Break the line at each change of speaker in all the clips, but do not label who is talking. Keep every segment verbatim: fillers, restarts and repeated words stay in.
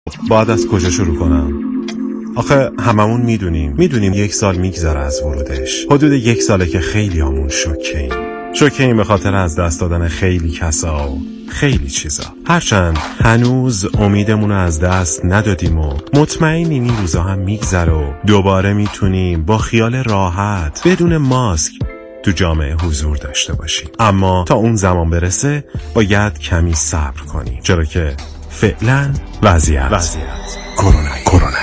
باید از کجا شروع کنم؟ آخه هممون میدونیم میدونیم یک سال میگذره از ورودش. حدود یک ساله که خیلی همون شوکه ایم شوکه ایم به خاطر از دست دادن خیلی کسا و خیلی چیزا. هرچند هنوز امیدمون از دست ندادیم و مطمئنیم این روزا هم میگذره و دوباره میتونیم با خیال راحت بدون ماسک تو جامعه حضور داشته باشیم. اما تا اون زمان برسه باید کمی صبر کنیم، چرا که فعلا وضعیت وضعیت کرونا کرونا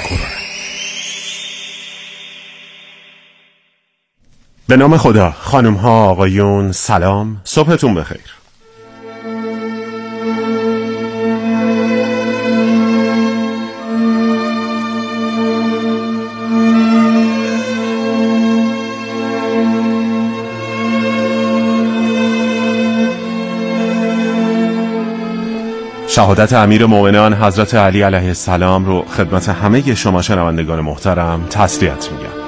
به نام خدا. خانم ها آقایون سلام، صبحتون بخیر. شهادت امیر مومنان حضرت علی علیه السلام رو خدمت همه شما شنوندگان محترم تسلیت میگم.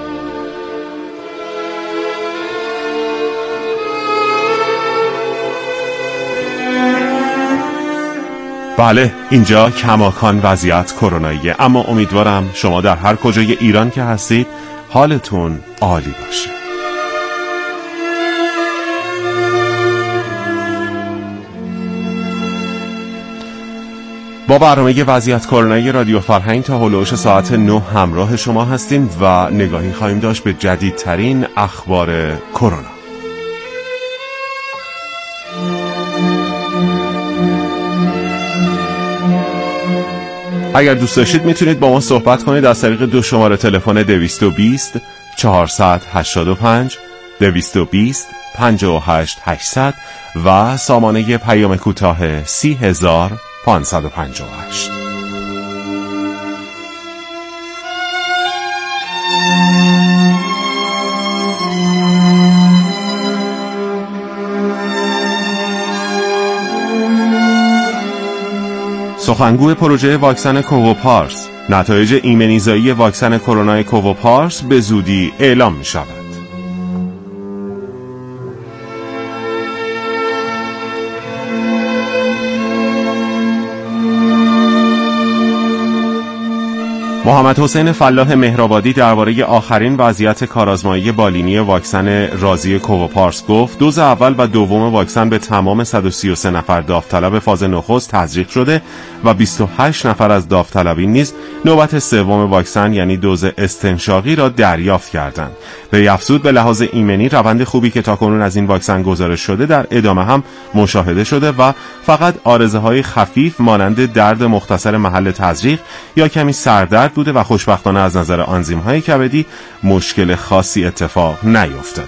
بله، اینجا کماکان وضعیت کروناییه، اما امیدوارم شما در هر کجای ایران که هستید حالتون عالی باشه. با برنامه وضعیت کرونایی رادیو فرهنگ تا هلوش ساعت نه همراه شما هستیم و نگاهی خواهیم داشت به جدیدترین اخبار کرونا. اگر دوست داشتید میتونید با ما صحبت کنید از طریق دو شماره تلفن دویست و بیست چهارصد و هشتاد و پنج دویست و بیست پنجاه و هشت هشتصد و سامانه پیام کوتاه سی هزار پانصد و پنجاه و هشت. سخنگوی پروژه واکسن کووپارس: نتایج ایمنیزایی واکسن کرونا کووپارس به زودی اعلام می شود. محمد حسین فلاح مهرآبادی درباره آخرین وضعیت کارآزمایی بالینی واکسن رازی کووپارس گفت: دوز اول و دوم واکسن به تمام صد و سی و سه نفر داوطلب فاز نخست تزریق شده و بیست و هشت نفر از داوطلبین نیز نوبت سوم واکسن یعنی دوز استنشاقی را دریافت کردند. وی افزود به لحاظ ایمنی روند خوبی که تاکنون از این واکسن گزارش شده در ادامه هم مشاهده شده و فقط عارضه‌های خفیف مانند درد مختصر محل تزریق یا کمی سردرد بوده و خوشبختانه از نظر آنزیم‌های کبدی مشکل خاصی اتفاق نیفتاده.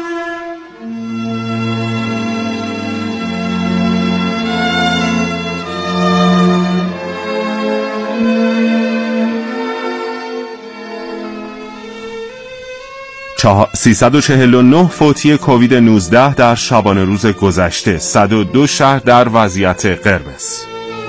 سیصد و چهل و نه فوتی کووید نوزده در شبانه روز گذشته، صد و دو شهر در وضعیت قرمز.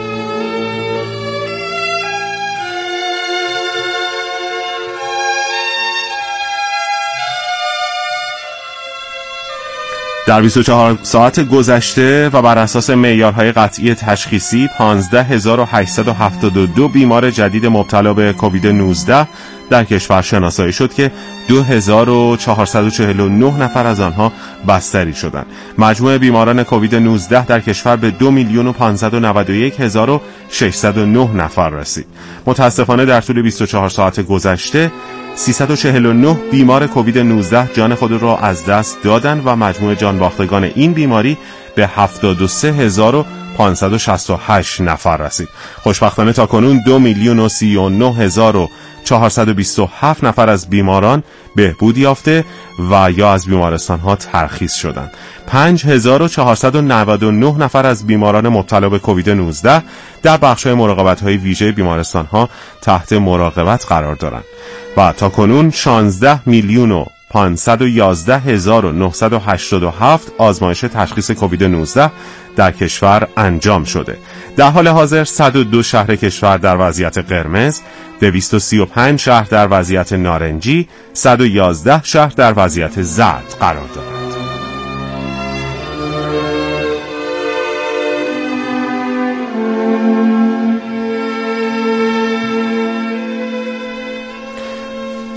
در بیست و چهار ساعت گذشته و بر اساس معیارهای قطعی تشخیصی پانزده هزار و هشتصد و هفتاد و دو بیمار جدید مبتلا به کووید نوزده در کشور شناسایی شد که دو هزار و چهارصد و چهل و نه نفر از آنها بستری شدند. مجموع بیماران کووید نوزده در کشور به دو میلیون و پانصد و نود و یک هزار و ششصد و نه نفر رسید. متاسفانه در طول بیست و چهار ساعت گذشته سیصد و چهل و نه بیمار کووید نوزده جان خود را از دست دادند و مجموع جان باختگان این بیماری به هفتاد و سه هزار و پانصد و شصت و هشت نفر رسید. خوشبختانه تاکنون دو میلیون و سی و نه هزار و چهارصد و بیست و هفت نفر از بیماران بهبود یافته و یا از بیمارستان ها ترخیص شدند. پنج هزار و چهارصد و نود و نه نفر از بیماران مبتلا به کووید نوزده در بخش‌های مراقبت‌های ویژه بیمارستان ها تحت مراقبت قرار دارند و تاکنون شانزده میلیون و پانصد و یازده هزار و نهصد و هشتاد و هفت آزمایش تشخیص کووید نوزده در کشور انجام شده. در حال حاضر صد و دو شهر کشور در وضعیت قرمز، دویست و سی و پنج شهر در وضعیت نارنجی، صد و یازده شهر در وضعیت زرد قرار دارند.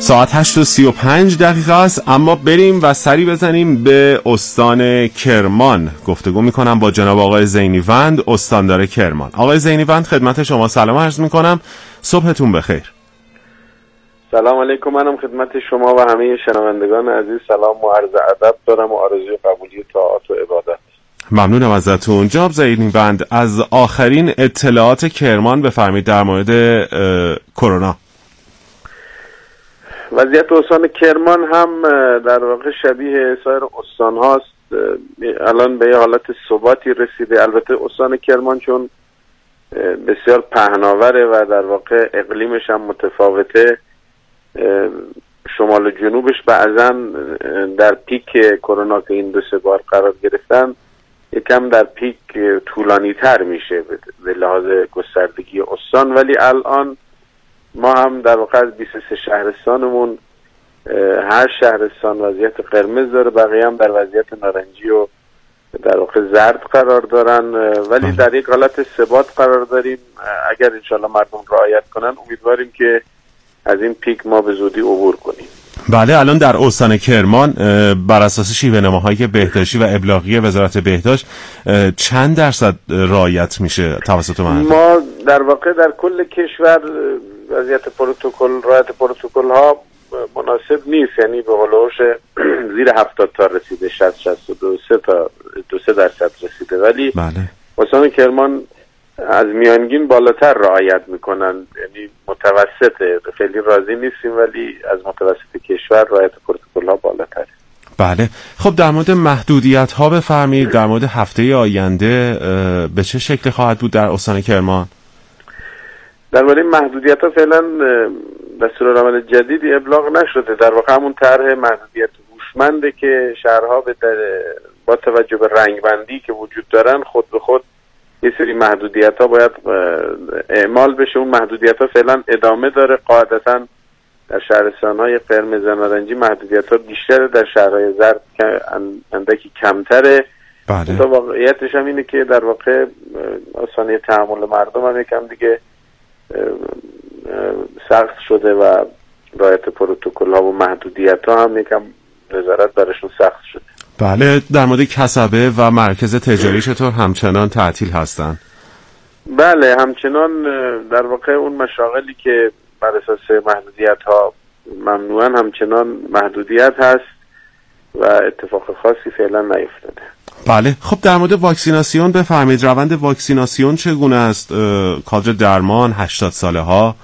ساعت هشت و سی و پنج دقیقه است، اما بریم و سری بزنیم به استان کرمان. گفتگو میکنم با جناب آقای زینیوند، استاندار کرمان. آقای زینیوند خدمت شما سلام عرض میکنم، صبحتون بخیر.
سلام علیکم، منم خدمت شما و همه شنوندگان عزیز سلام و عرض ادب دارم و آرزوی قبولی طاعات و عبادت.
ممنونم ازتون. جناب زینیوند، از آخرین اطلاعات کرمان بفرمایید در مورد کرونا.
وضعیت استان کرمان هم در واقع شبیه سایر استان هاست، الان به یه حالت ثباتی رسیده. البته استان کرمان چون بسیار پهناوره و در واقع اقلیمش هم متفاوته، شمال و جنوبش بعضا در پیک کرونا که این دو سه بار قرار گرفتن یکم در پیک طولانی تر میشه به لحاظ گستردگی استان، ولی الان ما هم در واقع از بیست و سه شهرستانمون هر شهرستان وضعیت قرمز داره، بقیه هم در وضعیت نارنجی و در واقع زرد قرار دارن، ولی در یک حالت ثبات قرار داریم. اگر انشالله مردم رعایت کنن امیدواریم که از این پیک ما به زودی عبور کنیم.
بله، الان در استان کرمان بر اساس شیوه نماهای بهداشتی و ابلاغی وزارت بهداشت چند درصد رعایت میشه توسط مردم؟
ما در واقع در کل کشور وضعیت پروتکل رعایت پروتکل ها مناسب نیست، یعنی به قولش زیر هفتاد تا رسیده، شصت شصت و دو سه تا دو سه درصد رسیده، ولی
بله
استان کرمان از میانگین بالاتر رعایت میکنن، یعنی متوسطه، خیلی راضی نیستیم ولی از متوسط کشور رعایت پروتکل ها بالاتره.
بله، خب در مورد محدودیت ها بفرمایید، در مورد هفته آینده به چه شکل خواهد بود در استان کرمان؟
در مورد محدودیت ها فعلا دستورالعمل جدیدی ابلاغ نشده، در واقع همون طرح محدودیت هوشمنده که شهرها به با توجه به رنگبندی که وجود دارن خود به خود یه سری محدودیت ها باید اعمال بشه. اون محدودیت ها فعلا ادامه داره، قاعدتا در شهرستان های قرمز نارنجی محدودیت ها بیشتره، در شهرهای زرد اندکی کمتره.
بله.
تا واقعیتش هم اینه که در واقع آسانی تحمل مردم هم یکم دیگه سخت شده و رعایت پروتکل ها و محدودیت ها هم یکم نظارت برشون سخت شده.
بله، در مورد کسبه و مرکز تجاری چطور همچنان تعطیل هستن؟
بله، همچنان در واقع اون مشاغلی که بر اساس محدودیت ها ممنوعن همچنان محدودیت هست و اتفاق خاصی فعلا نیفتاده.
بله، خب در مورد واکسیناسیون بفرمایید، روند واکسیناسیون چگونه است؟ کادر درمان، هشتاد ساله ها؟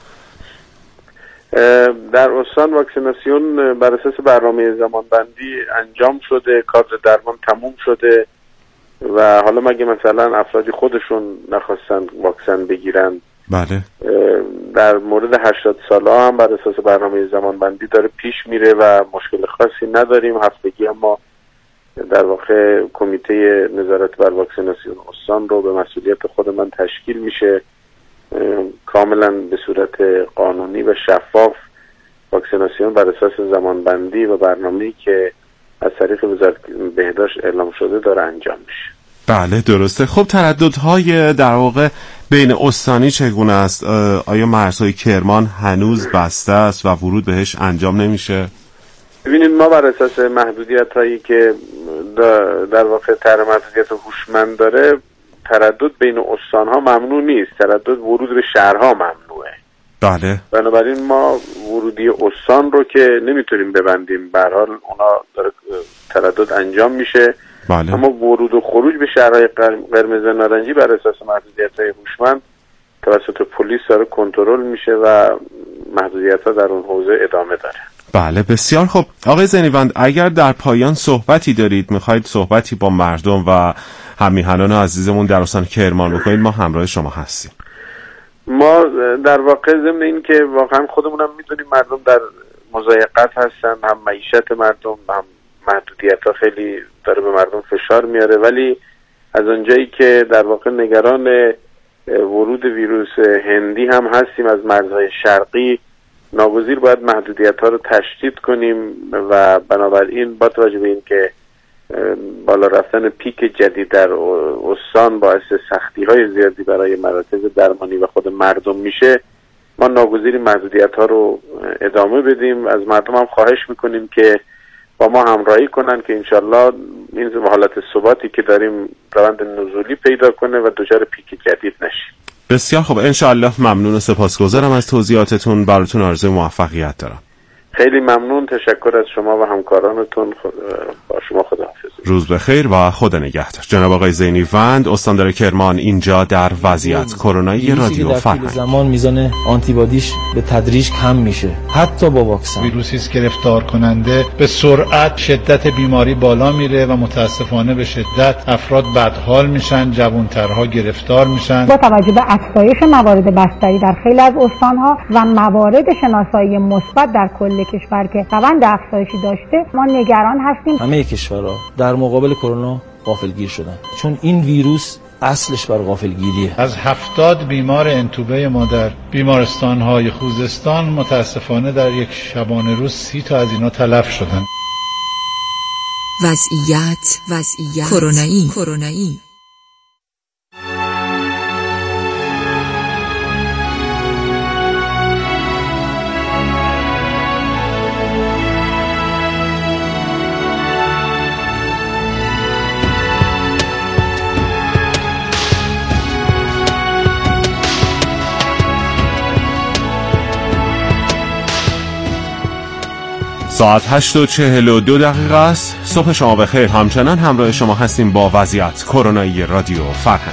در استان واکسیناسیون بر اساس برنامه زمانبندی انجام شده، کادر درمان تموم شده و حالا مگه مثلا افرادی خودشون نخواستن واکسن بگیرن.
بله.
در مورد هشتاد ساله هم بر اساس برنامه زمانبندی داره پیش میره و مشکل خاصی نداریم. هفتگی هم ما در واقع کمیته نظارت بر واکسیناسیون استان رو به مسئولیت خود من تشکیل میشه، کاملا به صورت قانونی و شفاف واکسیناسیون بر اساس زمانبندی و برنامه‌ای که از طریق وزارت بهداشت اعلام شده داره انجام میشه.
بله درسته. خب ترددهای در واقع بین استانی چگونه است؟ آیا مرزهای کرمان هنوز بسته است و ورود بهش انجام نمیشه؟
ببینید، ما بر اساس محدودیت هایی که در واقع طرح محدودیت هوشمند داره، تردد بین استان ها ممنوع نیست، تردد ورود به شهرها ممنوعه.
بله.
بنابراین ما ورودی استان رو که نمیتونیم ببندیم، به هر حال اونا داره تردد انجام میشه.
بله.
اما ورود و خروج به شهرهای قرمز نارنجی بر اساس محدودیت های هوشمند توسط پلیس داره کنترل میشه و محدودیت ها در اون حوزه ادامه داره.
بله بسیار خوب. آقای زینیوند، اگر در پایان صحبتی دارید، میخواید صحبتی با مردم و هممیهنان عزیزمون در استان کرمان بکنید، ما همراه شما هستیم.
ما در واقع ضمن این که واقعا خودمونم میدونیم مردم در مضایقت هستن، هم معیشت مردم هم محدودیت ها خیلی داره به مردم فشار میاره، ولی از اونجایی که در واقع نگران ورود ویروس هندی هم هستیم از مرزهای شرقی، ناگزیر باید محدودیت ها رو تشدید کنیم و بنابراین با توجه به این که بالا رفتن پیک جدید در استان باعث سختی های زیادی برای مراکز درمانی و خود مردم میشه، ما ناگزیریم محدودیت ها رو ادامه بدیم. از مردم هم خواهش میکنیم که با ما همراهی کنن که انشالله این حالت ثباتی که داریم روند نزولی پیدا کنه و دچار پیک جدید نشیم.
بسیار خوب، انشالله. ممنون و سپاسگزارم از توضیحاتتون. براتون آرزوی موفقیت دارم.
خیلی ممنون، تشکر از شما و همکارانتون. با شما خداحافظ.
روز بخیر و خدا نگهدار. جناب آقای زینی وند، استاندار کرمان، اینجا در وضعیت کرونایی رادیو فرهنگ.
زمان میزان آنتیبادیش به تدریج کم میشه حتی با واکسن.
ویروسی است گرفتار کننده، به سرعت شدت بیماری بالا میره و متاسفانه به شدت افراد بدحال میشن، جوانترها گرفتار میشن.
با توجه به افزایش موارد بستری در خیلی از استانها و موارد شناسایی مثبت در کل کشور که روند افزایشی داشته، ما نگران هستیم.
همه کشورها در مقابل کرونا غافلگیر شدن، چون این ویروس اصلش بر غافلگیریه.
از هفتاد بیمار انتوبه ما در بیمارستان‌های خوزستان متاسفانه در یک شبانه روز سی تا از اینا تلف شدن.
وضعیت وضعیت کرونایی کرونایی
ساعت هشت و چهل و دو دقیقه است. صبح شما بخیر. همچنان همراه شما هستیم با وضعیت کرونایی رادیو فرهنگ.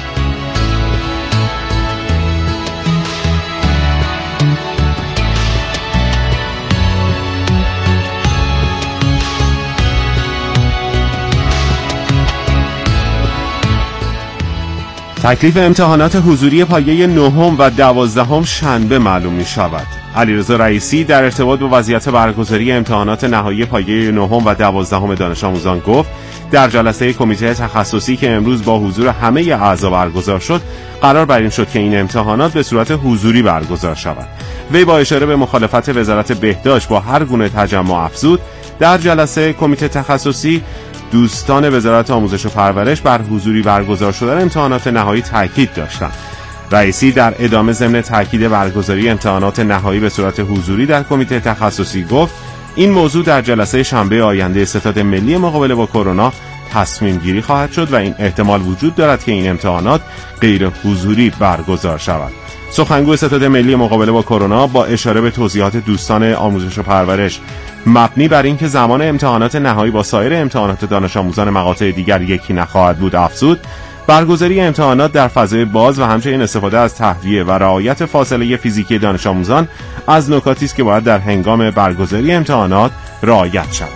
تکلیف امتحانات حضوری پایه نهم و دوازدهم شنبه معلوم می شود. علیرضا رئیسی در ارتباط با وضعیت برگزاری امتحانات نهایی پایه نهم و دوازدهم دانش آموزان گفت در جلسه کمیته تخصصی که امروز با حضور همه اعضا برگزار شد، قرار بر این شد که این امتحانات به صورت حضوری برگزار شود. وی با اشاره به مخالفت وزارت بهداشت با هر گونه تجمع افزود در جلسه کمیته تخصصی دوستان وزارت آموزش و پرورش بر حضوری برگزار شدن امتحانات نهایی تاکید داشتند. رئیسی در ادامه ضمن تاکید برگزاری امتحانات نهایی به صورت حضوری در کمیته تخصصی گفت این موضوع در جلسه شنبه آینده ستاد ملی مقابله با کرونا تصمیم گیری خواهد شد و این احتمال وجود دارد که این امتحانات غیر حضوری برگزار شود. سخنگوی ستاد ملی مقابله با کرونا با اشاره به توضیحات دوستان آموزش و پرورش مبنی بر اینکه زمان امتحانات نهایی با سایر امتحانات دانش آموزان مقاطع دیگر یکی نخواهد بود افزود برگزاری امتحانات در فضای باز و همچنین استفاده از تهویه و رعایت فاصله فیزیکی دانش آموزان از نکاتی است که باید در هنگام برگزاری امتحانات رعایت شود.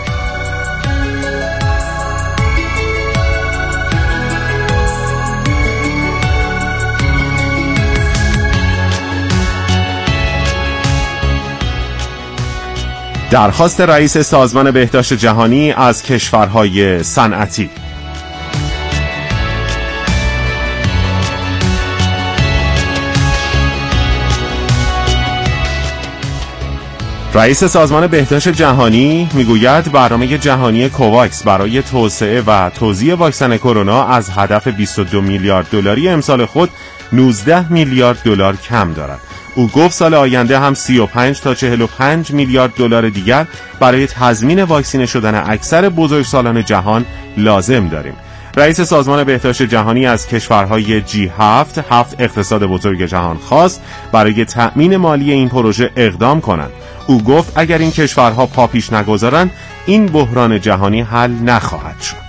درخواست رئیس سازمان بهداشت جهانی از کشورهای صنعتی. رئیس سازمان بهداشت جهانی میگوید برنامه جهانی کوواکس برای توسعه و توزیع واکسن کرونا از هدف بیست و دو میلیارد دلاری امسال خود نوزده میلیارد دلار کم دارد. او گفت سال آینده هم سی و پنج تا چهل و پنج میلیارد دلار دیگر برای تضمین واکسینه شدن اکثر بزرگسالان جهان لازم داریم. رئیس سازمان بهداشت جهانی از کشورهای جی هفت هفت اقتصاد بزرگ جهان خواست برای تأمین مالی این پروژه اقدام کنند. او گفت اگر این کشورها پا پیش نگذارند این بحران جهانی حل نخواهد شد.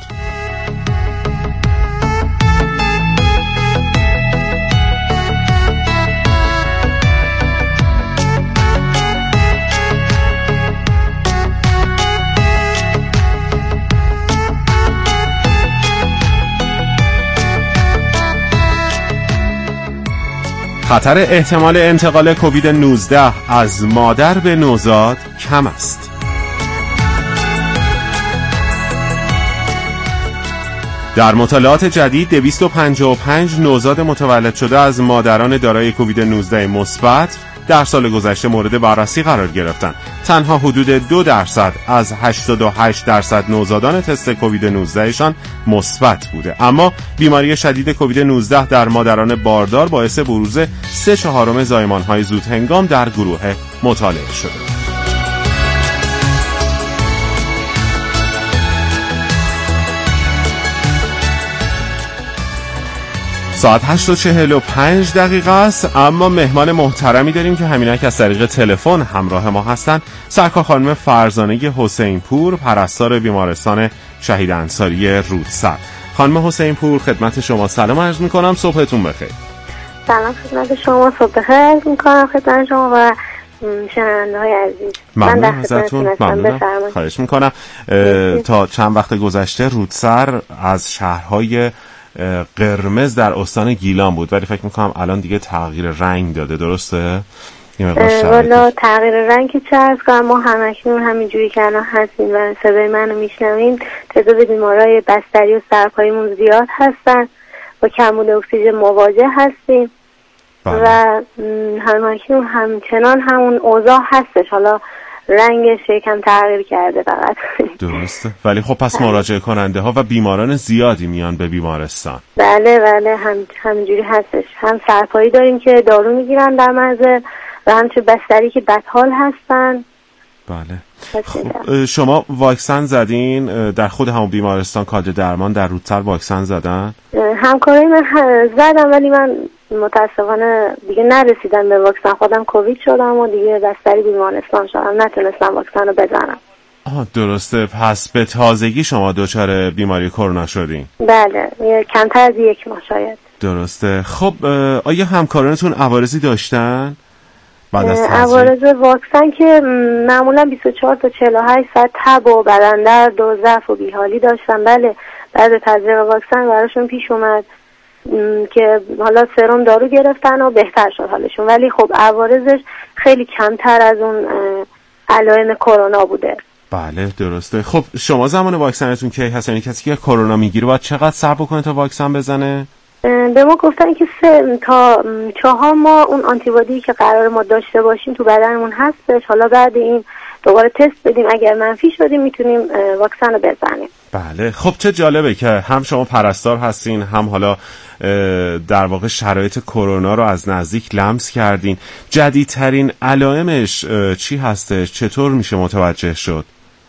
خطر احتمال انتقال کووید نوزده از مادر به نوزاد کم است. در مطالعات جدید دویست و پنجاه و پنج نوزاد متولد شده از مادران دارای کووید نوزده مثبت در سال گذشته مورد بررسی قرار گرفتند. تنها حدود دو درصد از هشتاد و هشت درصد نوزادان تست کووید نوزده شان مثبت بوده. اما بیماری شدید کووید نوزده در مادران باردار باعث بروز سه چهارم زایمان‌های زود هنگام در گروه مطالعه شده. ساعت هشت و چهل و پنج دقیقه است، اما مهمان محترمی داریم که همینک از طریق تلفن همراه ما هستن. سرکار خانم فرزانه حسین پور، پرستار بیمارستان شهید انصاری رودسر. خانم حسین پور، خدمت شما سلام عرض میکنم، صبحتون بخیر.
سلام خدمت شما، صبح بخیر عرض میکنم خدمت شما و شنونده های عزیز.
ممنون ازتون، ممنونم، خواهش میکنم. تا چند وقت گذشته رودسر از شهرهای قرمز در استان گیلان بود، ولی فکر میکنم الان دیگه تغییر رنگ داده، درسته؟
والا تغییر رنگ که چه ارز کنم، ما همکنون همینجوری که الان هستیم و صدای منو میشنوین، تعداد بیمارای بستری و سرپاییمون زیاد هستن، با کمبود اکسیژن مواجه هستیم. بله. و همکنون همچنان همون اوضاع هستش، حالا رنگش یکم تغییر کرده فقط.
درسته، ولی خب پس مراجعه کننده ها و بیماران زیادی میان به بیمارستان.
بله بله، هم همینجوری هستش، هم سرپایی داریم که دارو میگیرن در منزل و هم تو بستری که بدحال هستن.
بله. خب شما واکسن زدین؟ در خود همون بیمارستان کادر درمان در رودسر واکسن زدن؟
همکارای من زدم، ولی من متاسفانه دیگه نرسیدم به واکسن، خودم کووید شدم و دیگه بستری بیمارستان شدم، نتونستم واکسن رو بزنم.
آه درسته، پس به تازگی شما دچار بیماری کرونا شدین؟
بله، کمتر از یک ماه شاید.
درسته. خب آیا همکارانتون عوارضی داشتن؟
عوارض واکسن که معمولا بیست و چهار تا چهل و هشت ساعت تب و بدن درد و ضعف و بیحالی داشتن. بله، بعد تزریق واکسن براشون پیش اومد که حالا سرم دارو گرفتن و بهتر شد حالشون، ولی خب عوارضش خیلی کمتر از اون علائم کرونا بوده.
بله درسته. خب شما زمان واکسنتون کی هست؟ یعنی کسی که کرونا میگیره باید چقدر صبر کنه تا واکسن بزنه؟
به ما گفتن که سه تا چهار ماه اون آنتیبادی که قرار ما داشته باشیم تو بدنمون هستش، حالا بعد این دوباره تست بدیم، اگر منفی شدیم میتونیم واکسن رو بزنیم.
بله. خب چه جالبه که هم شما پرستار هستین، هم حالا در واقع شرایط کرونا رو از نزدیک لمس کردین. جدیدترین علائمش چی هستش؟ چطور میشه متوجه شد؟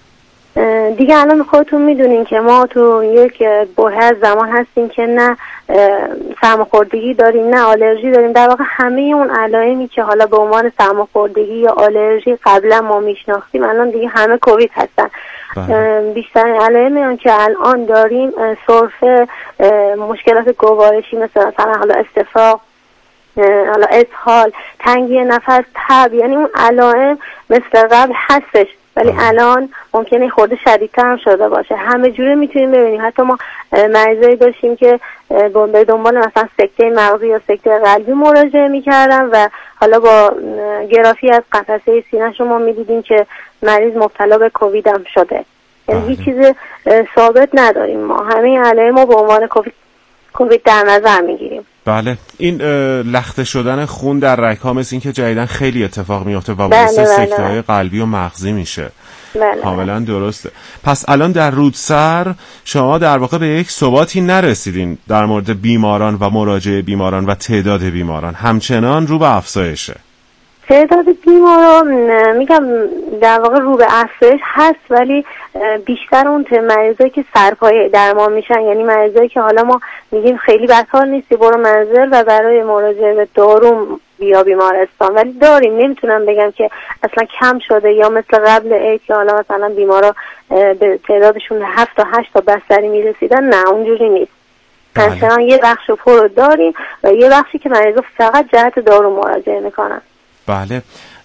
دیگه الان خودتون میدونین که ما تو یک بحران زمان هستیم که نه سرماخوردگی داریم نه آلرژی داریم. در واقع همه اون علائمی که حالا به عنوان سرماخوردگی یا آلرژی قبلا ما میشناختیم الان دیگه همه کووید هستن. بیشترین علائمی که الان داریم سرفه، مشکلات گوارشی مثل مثلا حالا استفراغ، حالا اسهال، تنگی نفس، تب، یعنی اون علائم مثل قبل هستش، ولی الان ممکنه خورده شدیدتر هم شده باشه. همه جوره میتونیم ببینیم. حتی ما مریضایی داشتیم که به دنبال مثلا سکته مغزی یا سکته قلبی مراجعه میکردن و حالا با گرافی از قفسه سینه شما میدیدیم که مریض مبتلا به کووید هم شده. یعنی هیچ چیز ثابت نداریم، ما همه علائم ما به عنوان کووید کووید در نظر میگیریم.
بله. این لخته شدن خون در رگ‌ها مثل این که جدیدن خیلی اتفاق میفته و باعث بله سکته های قلبی و مغزی میشه.
بله.
کاملا درسته. پس الان در رودسر شما در واقع به یک ثباتی نرسیدین در مورد بیماران و مراجعه بیماران و تعداد بیماران، همچنان رو به افزایشه.
تعداد بیماران میگم در واقع رو به افزایش هست، ولی بیشتر اون مریضایی که سرپایه درمان میشن، یعنی مریضایی که حالا ما میگیم خیلی بدحال نیستی برو منزل و برای مراجعه به دارو بیا بیمارستان، ولی داریم. نمیتونم بگم که اصلا کم شده یا مثل قبل عید که حالا مثلا بیمارا به تعدادشون هفت تا هشت تا بستری میرسیدن، نه اونجوری نیست. مثلا یه بخش پر داریم و یه بخشی که مریضا فقط جهت دارو مراجعه میکنن.
بله.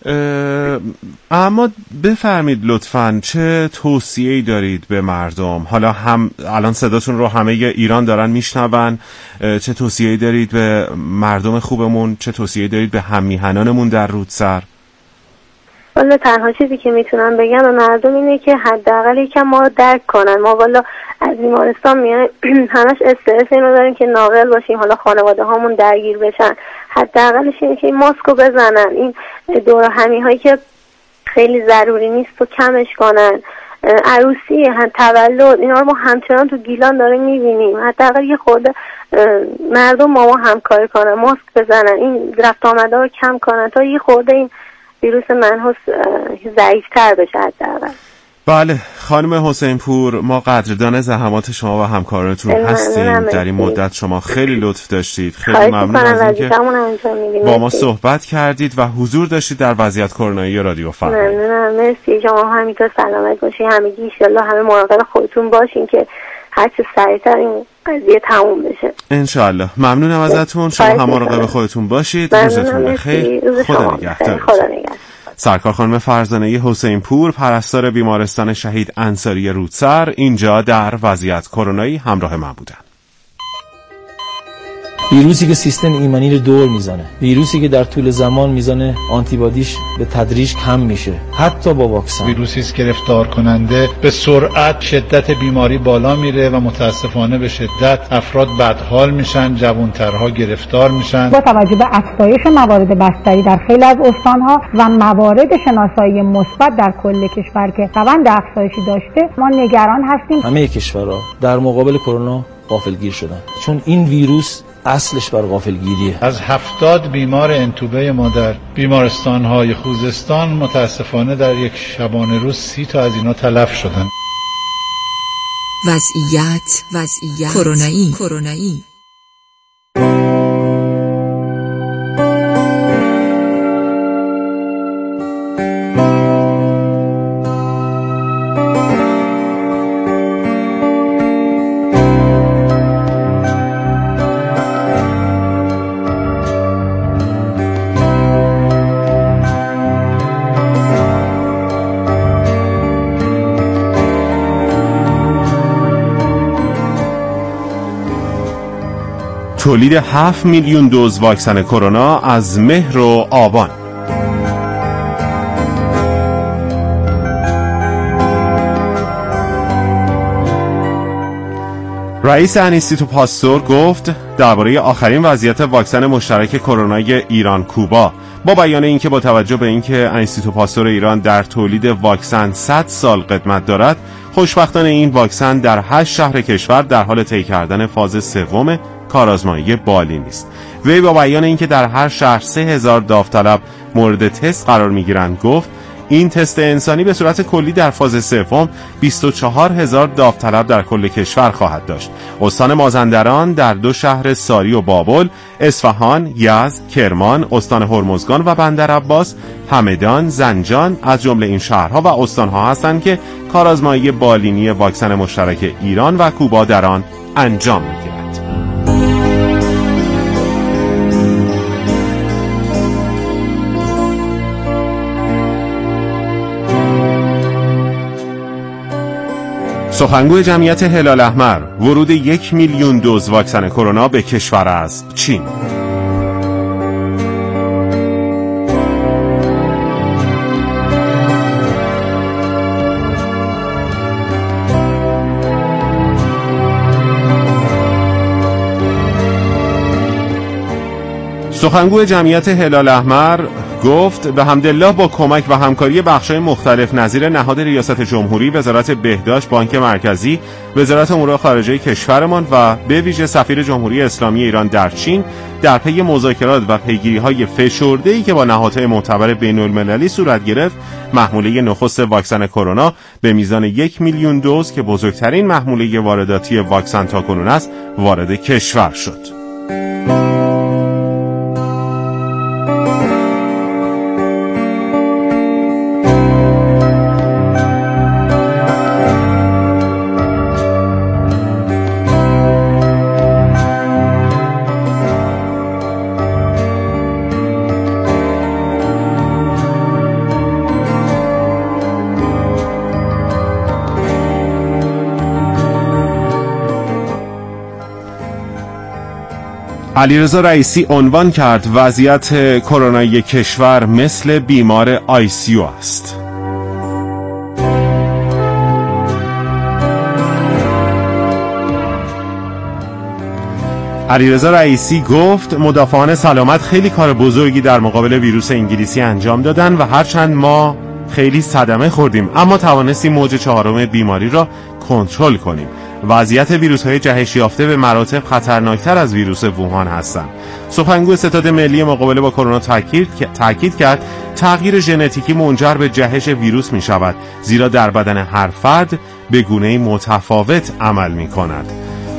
اما بفرمید لطفاً چه توصیه‌ای دارید به مردم؟ حالا هم الان صداتون رو همه ایران دارن میشنون، چه توصیه‌ای دارید به مردم خوبمون؟ چه توصیه‌ای دارید به هم میهنانمون در رودسر؟
والا تنها چیزی که میتونم بگم به مردم اینه که حداقل یکم ما رو درک کنن. ما والا از بیمارستان میایم همش استرس اینو داریم که ناقل باشیم، حالا خانواده هامون درگیر بشن. حداقلش اینه که این ماسکو بزنن، این دور همی هایی که خیلی ضروری نیست رو کمش کنن. عروسی، تولد، اینا رو ما همچنان تو گیلان داریم میبینیم. حداقل یه خورده مردم ما ما همکاری کنن، ماسک بزنن، این رفت آمده رو کم کنن تا یه خورده این ویروس منحوس ضعیف‌تر بشه حداقل.
بله خانم حسین پور، ما قدردان زحمات شما و همکارانتون هستیم. در این مدت شما خیلی لطف داشتید. خیلی ممنون از اینکه با ما صحبت کردید و حضور داشتید در وضعیت کرونایی رادیو فردا.
ممنونم، مرسی. شما همینطور سلامت باشید. همگی ان شاءالله همه مراقب خودتون باشین که هر چه سریعتر این قضیه تموم بشه
ان شاءالله. ممنونم ازتون. شما هم مراقب خودتون باشید. روزتون بخیر. خدا نگهدار.
خدا نگهدار.
سرکار خانم فرزانه حسین پور، پرستار بیمارستان شهید انصاری رودسر، اینجا در وضعیت کرونایی همراه من بودن.
ویروسی که سیستم ایمنی رو دور میزنه، ویروسی که در طول زمان میزان آنتیبادیش به تدریج کم میشه حتی با واکسن.
ویروسی است گرفتار کننده، به سرعت شدت بیماری بالا میره و متاسفانه به شدت افراد بدحال میشن، جوانترها گرفتار میشن.
با توجه به افزایش موارد بستری در خیلی از استانها و موارد شناسایی مثبت در کل کشور که روند افزایشی داشته، ما نگران هستیم.
همه کشورها در مقابل کرونا غافلگیر شدن، چون این ویروس اصلش بر غافلگیریه.
از هفتاد بیمار انتوبه ما در بیمارستان‌های خوزستان متاسفانه در یک شبانه روز سی تا از اینا تلف شدن.
وضعیت وضعیت کرونایی کرونایی
تولید هفت میلیون دوز واکسن کرونا از مهر و آبان. رئیس انستیتو پاستور گفت درباره آخرین وضعیت واکسن مشترک کرونای ایران کوبا، با بیان اینکه با توجه به اینکه انستیتو پاستور ایران در تولید واکسن صد سال قدمت دارد، خوشبختانه این واکسن در هشت شهر کشور در حال طی کردن فاز سوم کارآزمایی بالینی است. وی با بیان اینکه در هر شهر سه هزار داوطلب مورد تست قرار میگیرند گفت این تست انسانی به صورت کلی در فاز سوم بیست و چهار هزار داوطلب در کل کشور خواهد داشت. استان مازندران در دو شهر ساری و بابل، اصفهان، یزد، کرمان، استان هرمزگان و بندرعباس، همدان، زنجان از جمله این شهرها و استانها هستند که کارآزمایی بالینی واکسن مشترک ایران و کوبا در آن انجام می‌گیرد. سخنگوی جمعیت هلال احمر، ورود یک میلیون دوز واکسن کرونا به کشور از چین. سخنگوی جمعیت هلال احمر گفت به حمدالله با کمک و همکاری بخش‌های مختلف نظیر نهاد ریاست جمهوری، وزارت بهداشت، بانک مرکزی، وزارت امور خارجه کشورمان و به ویژه سفیر جمهوری اسلامی ایران در چین در پی مذاکرات و پیگیری‌های فشرده‌ای که با نهادهای معتبر بین‌المللی صورت گرفت، محموله نخست واکسن کرونا به میزان یک میلیون دوز که بزرگترین محموله وارداتی واکسن تاکنون است، وارد کشور شد. علیرضا رئیسی عنوان کرد وضعیت کرونایی کشور مثل بیمار آی سی یو است. علیرضا رئیسی گفت مدافعان سلامت خیلی کار بزرگی در مقابل ویروس انگلیسی انجام دادن و هرچند ما خیلی صدمه خوردیم اما توانستیم موج چهارم بیماری را کنترل کنیم. وضعیت ویروس‌های جهش یافته به مراتب خطرناکتر از ویروس ووهان هستند. سخنگوی ستاد ملی مقابله با کرونا تاکید کرد تغییر ژنتیکی منجر به جهش ویروس می‌شود، زیرا در بدن هر فرد به گونه‌ای متفاوت عمل می‌کند.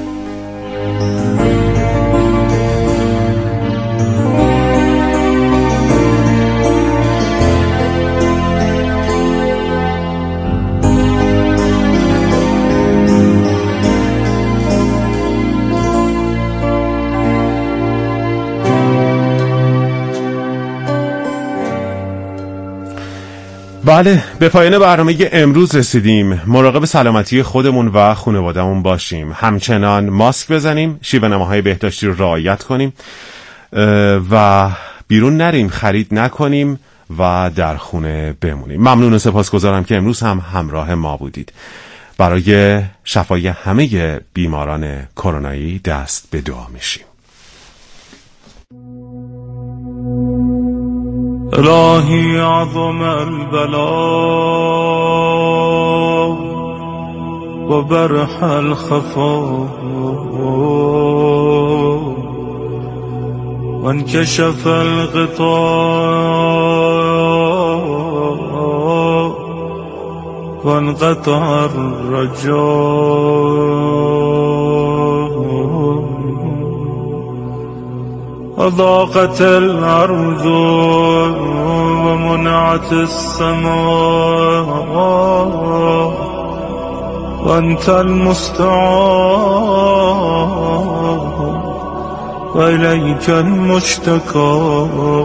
بله، به پایان برنامه امروز رسیدیم. مراقب سلامتی خودمون و خانواده‌مون باشیم. همچنان ماسک بزنیم، شیوه نماهای بهداشتی رو رعایت کنیم و بیرون نریم، خرید نکنیم و در خونه بمونیم. ممنون و سپاسگزارم که امروز هم همراه ما بودید. برای شفای همه بیماران کرونایی دست به دعا میشیم.
الهی عظم البلا و برح الخفا و انکشف الغطاء و انقطع الرجاء وضاقت الأرض ومنعت السماء وأنت المستعان وإليك المشتكى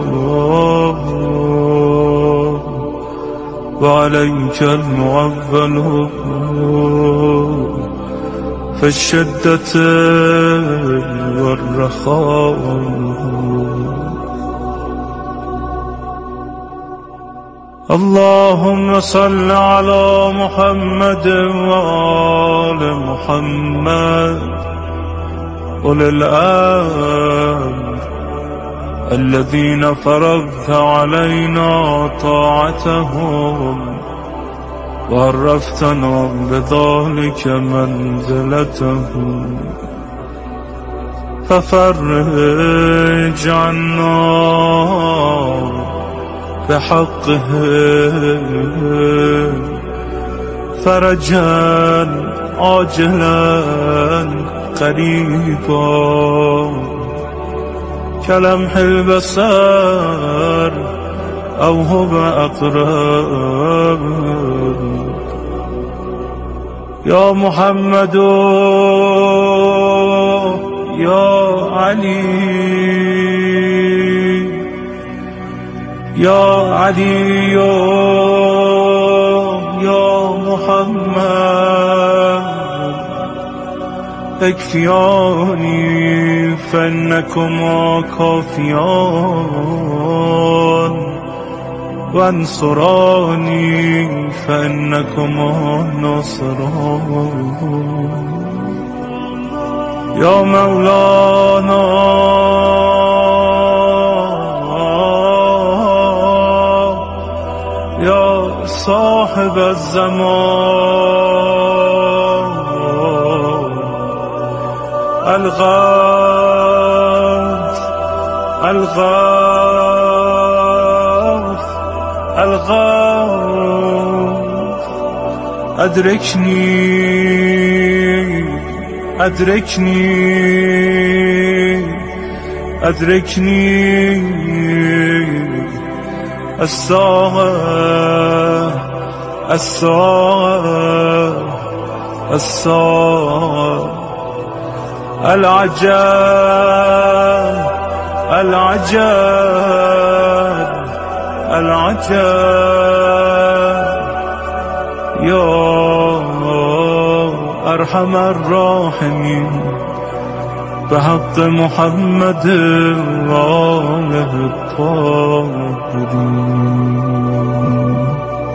وعليك المعول في الشدة والرخاء. اللهم صل على محمد وآل محمد أولي الأمر الذين فرضت علينا طاعتهم وعرفتنا بذلك منزلتهم ففرج عنا بحقهم فرجا عاجلا قريبا كلمح البصر أو هو أقرب. يا محمد يا علي يا علي يا محمد اكفياني فإنكما كافيان وانصراني فإنكما ناصران. يا مولانا يا صاحب الزمان الغوث الغوث الغوث أدركني أدركني أدركني الساعة الساعة الساعة العجاب العجاب العجاب يا أرحم الراحمين به حق محمد آله الطاهرین.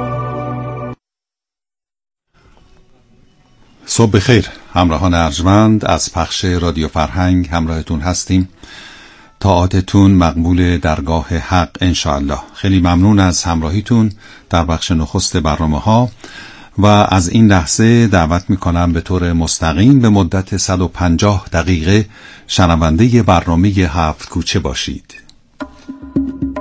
صبح بخیر همراهان ارجمند، از پخش رادیو فرهنگ همراهتون هستیم. طاعاتتون مقبول درگاه حق انشاءالله. خیلی ممنون از همراهیتون در بخش نخست برنامه ها و از این لحظه دعوت میکنم به طور مستقیم به مدت صد و پنجاه دقیقه شنونده برنامه هفت کوچه باشید.